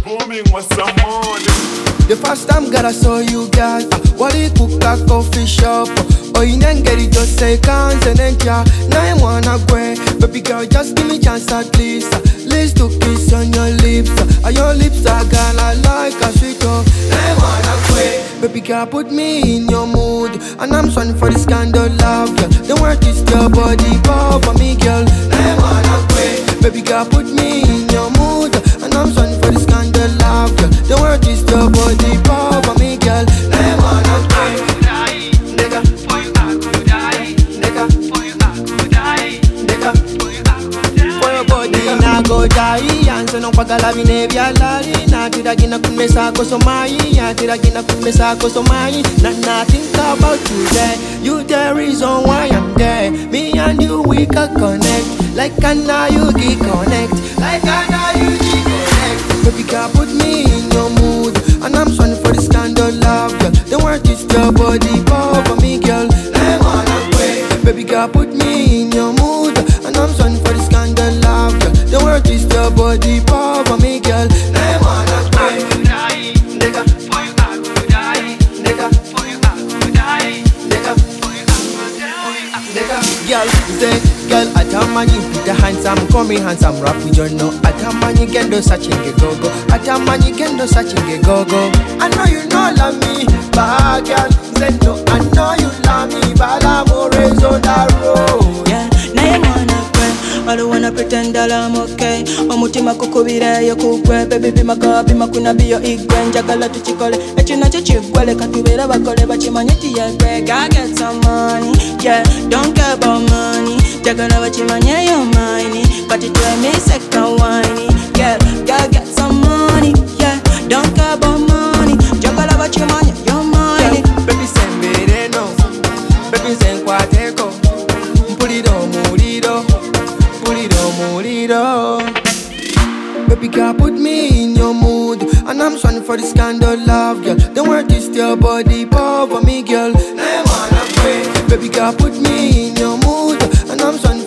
booming with some money. The first time God I saw you, girl, Wally cook a coffee shop. Oh, you ain't get it, just say can't and then ya. Now I wanna go, baby girl, just give me chance at least. Least to kiss on your lips. Your lips are gonna like a sweet talk. Now I wanna go, baby girl, put me in your mood. And I'm sworn for this kind of love, girl. Don't work is your body, power for me, girl. Now I wanna go, baby girl, put me in your mood. And I'm sworn for this kind of love, girl. Don't work is your body, power for me, girl. Now I wanna go. Go die, and so no pagala vinevia lali. Na tira gina kumesa kosomai, ya tira gina kumesa kosomai. Na think about you there. You the reason why I'm there. Me and you we can connect. Like Anna you can connect. Like Anna you can connect. Baby girl put me in your mood, and I'm sworn for this kind of love, girl. Don't work is your body, power for me, girl. I wanna pray. Baby girl put me in your mood, and I'm sworn for this kind of love, girl. Don't work is your body, power for me, girl. I wanna pray. Nigga, for you I could die. Nigga, for you I could die. Nigga, for you I could die. Nigga, girl, say, girl, atamani pita handsome, call me handsome, rap with your no. Atamani kendo sachinge gogo. Atamani kendo sachinge gogo. I know you know love me, but girl, say no. I know you love me, but I'm always on the road. Yeah, now you wanna cry. I don't wanna pretend that I'm okay. Omutima kukubireyo kukwe. Baby be my girl, be my kuna be your igwe. Njagala tuchikole, echina chichigwele. Katubera bakole bachimanyeti ya break. I get some money, yeah, don't care about money. Jagala bachimanye your money, but you tell me second whiny. Yeah, gotta get some money, yeah, don't care about money. Jagala bachimanye your money. Baby send me the no, baby send kwateko. Pulido murido, pulido murido. Baby girl put me in your mood, and I'm sworn for this kind of love, girl. Don't work is your body, power for me, girl. Now I wanna pray. Baby girl put me in your mood, and I'm sworn